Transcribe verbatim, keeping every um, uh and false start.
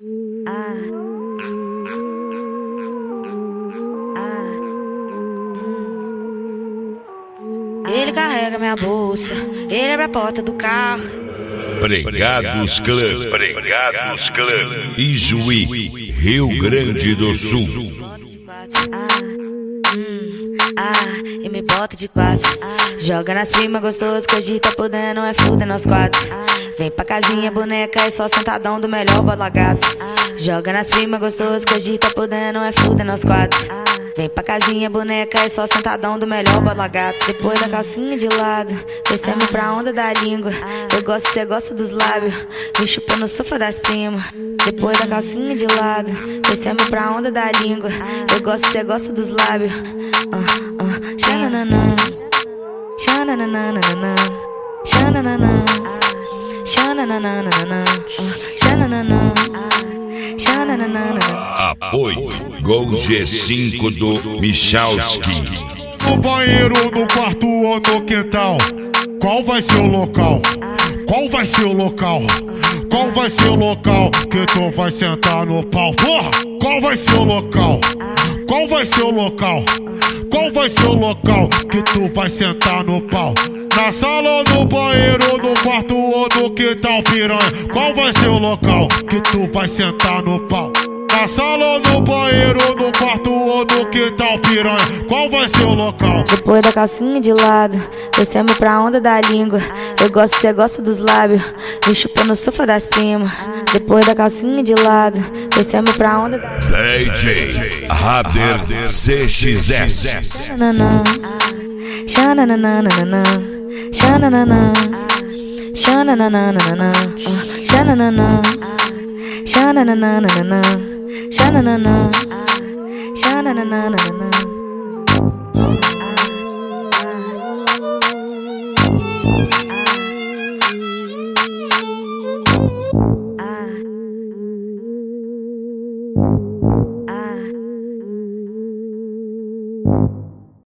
Ah. Ah. Ele carrega minha bolsa, ele abre a porta do carro. Pregados Clã, Pregados Clã, Ijuí, Rio Grande do Sul. Ah, hum, ah, e me bota de quatro. Joga nas primas gostoso, que hoje tá podendo, é fuder nós quatro. Vem pra casinha, boneca, é só sentadão do melhor bola gato. Joga nas primas gostoso, que hoje tá podendo, é fuder nós quatro. Vem pra casinha, boneca, é só sentadão do melhor bola gato. Depois da calcinha de lado, descemos pra onda da língua. Eu gosto, cê gosta dos lábios, me chupa no sofá das primas. Depois da calcinha de lado, descemos pra onda da língua. Eu gosto, cê gosta dos lábios. Uh, uh, xananana, xananana, xananana, xananana, xananana, xananana. Apoio Gol G cinco do Michalski. No banheiro, no quarto ou no quintal, qual vai ser o local? Qual vai ser o local? Qual vai ser o local que tu vai sentar no pau? Porra! Qual vai ser o local? Qual vai ser o local? Qual vai ser o local que tu vai sentar no pau? Na sala, no banheiro, no quarto ou no quintal, piranha? Qual vai ser o local que tu vai sentar no pau? Na sala, no banheiro, no quarto ou no quintal, piranha? Qual vai ser o local? Depois da calcinha de lado, descemos pra onda da língua. Eu gosto, cê gosta dos lábios, me chupa no sofá das primas. Depois da calcinha de lado, descemos pra onda da D J Rader C X S. Xananana, xananana, xananana, xananana, xananana, xananana, xananana, xananana.